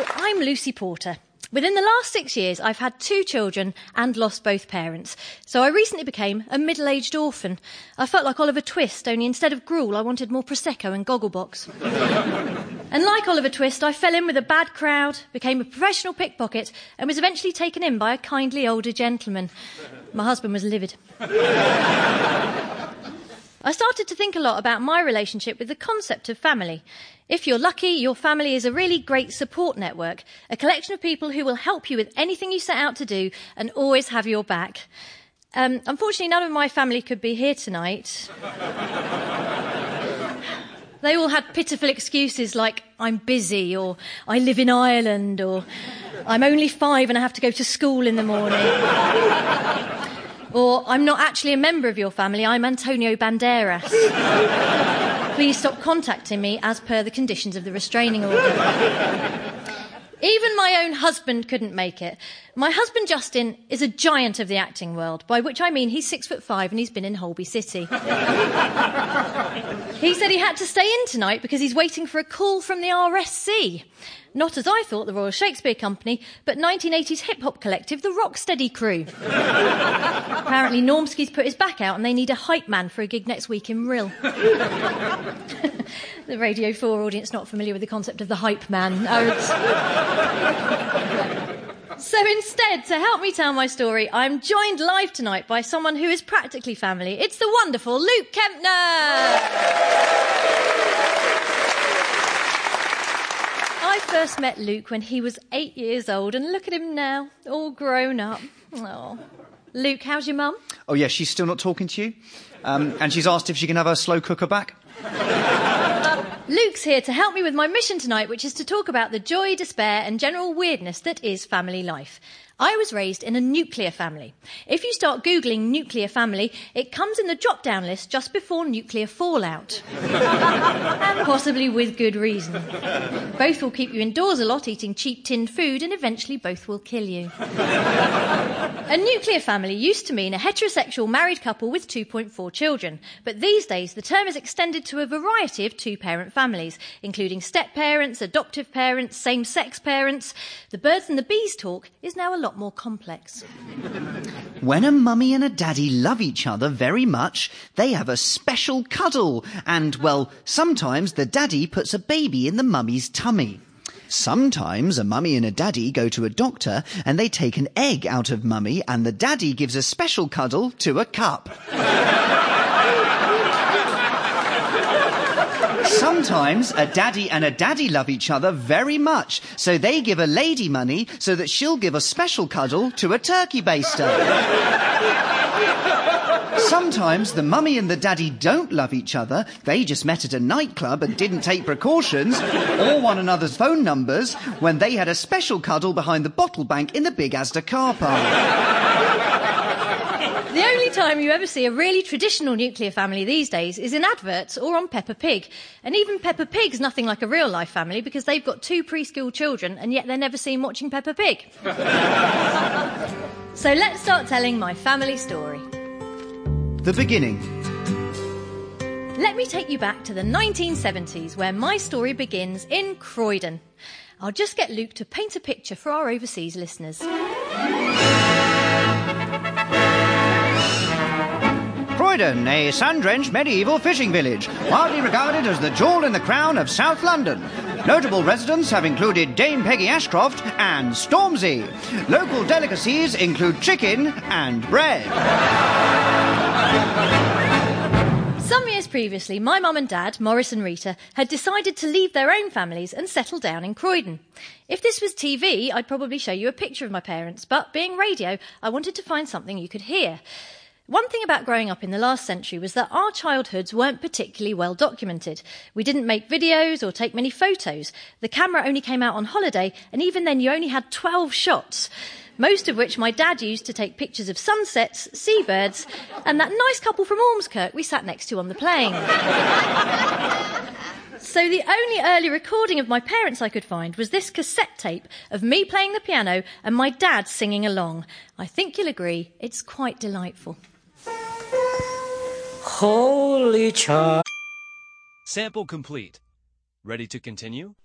So, I'm Lucy Porter. Within the last 6 years, I've had 2 children and lost both parents. So I recently became a middle-aged orphan. I felt like Oliver Twist, only instead of gruel, I wanted more Prosecco and Gogglebox. And like Oliver Twist, I fell in with a bad crowd, became a professional pickpocket, and was eventually taken in by a kindly older gentleman. My husband was livid. I started to think a lot about my relationship with the concept of family. If you're lucky, your family is a really great support network, a collection of people who will help you with anything you set out to do and always have your back. Unfortunately, none of my family could be here tonight. They all had pitiful excuses like, I'm busy, or I live in Ireland, or I'm only 5 and I have to go to school in the morning. Or, I'm not actually a member of your family, I'm Antonio Banderas. Please stop contacting me as per the conditions of the restraining order. Even my own husband couldn't make it. My husband, Justin, is a giant of the acting world, by which I mean he's 6'5" and he's been in Holby City. He said he had to stay in tonight because he's waiting for a call from the RSC. Not as I thought, the Royal Shakespeare Company, but 1980s hip-hop collective, the Rocksteady Crew. Apparently Normski's put his back out and they need a hype man for a gig next week in Rill. The Radio 4 audience not familiar with the concept of the hype man. So instead, to help me tell my story, I'm joined live tonight by someone who is practically family. It's the wonderful Luke Kempner! I first met Luke when he was 8 years old, and look at him now, all grown up. Oh. Luke, how's your mum? Oh, yeah, she's still not talking to you. And she's asked if she can have her slow cooker back. Luke's here to help me with my mission tonight, which is to talk about the joy, despair and general weirdness that is family life. I was raised in a nuclear family. If you start Googling nuclear family, it comes in the drop-down list just before nuclear fallout. And possibly with good reason. Both will keep you indoors a lot, eating cheap tinned food, and eventually both will kill you. A nuclear family used to mean a heterosexual married couple with 2.4 children, but these days the term is extended to a variety of 2-parent families, including step-parents, adoptive parents, same-sex parents. The birds and the bees talk is now a lot more complex. When a mummy and a daddy love each other very much, they have a special cuddle. And, well, sometimes the daddy puts a baby in the mummy's tummy. Sometimes a mummy and a daddy go to a doctor and they take an egg out of mummy and the daddy gives a special cuddle to a cup. Sometimes a daddy and a daddy love each other very much, so they give a lady money so that she'll give a special cuddle to a turkey baster. Sometimes the mummy and the daddy don't love each other, they just met at a nightclub and didn't take precautions, or one another's phone numbers, when they had a special cuddle behind the bottle bank in the Big Asda car park. The only time you ever see a really traditional nuclear family these days is in adverts or on Peppa Pig. And even Peppa Pig's nothing like a real-life family because they've got 2 preschool children and yet they're never seen watching Peppa Pig. So let's start telling my family story. The beginning. Let me take you back to the 1970s where my story begins in Croydon. I'll just get Luke to paint a picture for our overseas listeners. Croydon, a sun-drenched medieval fishing village, widely regarded as the jewel in the crown of South London. Notable residents have included Dame Peggy Ashcroft and Stormzy. Local delicacies include chicken and bread. Some years previously, my mum and dad, Maurice and Rita, had decided to leave their own families and settle down in Croydon. If this was TV, I'd probably show you a picture of my parents, but being radio, I wanted to find something you could hear. One thing about growing up in the last century was that our childhoods weren't particularly well documented. We didn't make videos or take many photos. The camera only came out on holiday, and even then you only had 12 shots, most of which my dad used to take pictures of sunsets, seabirds, and that nice couple from Ormskirk we sat next to on the plane. So the only early recording of my parents I could find was this cassette tape of me playing the piano and my dad singing along. I think you'll agree, it's quite delightful. Holy child. Sample complete. Ready to continue?